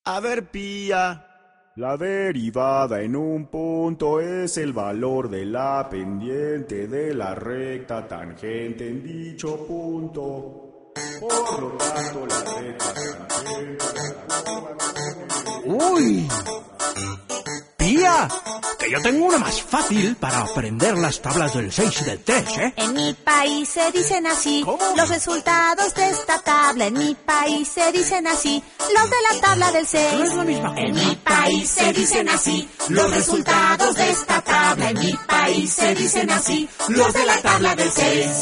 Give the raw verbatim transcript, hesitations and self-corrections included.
A ver, pía. La derivada en un punto es el valor de la pendiente de la recta tangente en dicho punto. Por lo tanto, la recta tangente... ¡Uy! ¡Pía! Que yo tengo una más fácil para aprender las tablas del seis y del tres, ¿eh? En mi país se dicen así. ¿Cómo? Los resultados de esta tabla. En mi país se dicen así. Los de la tabla del seis. No es la misma cosa. En mi país se dicen así. Los resultados de esta tabla. En mi país se dicen así. Los de la tabla del seis.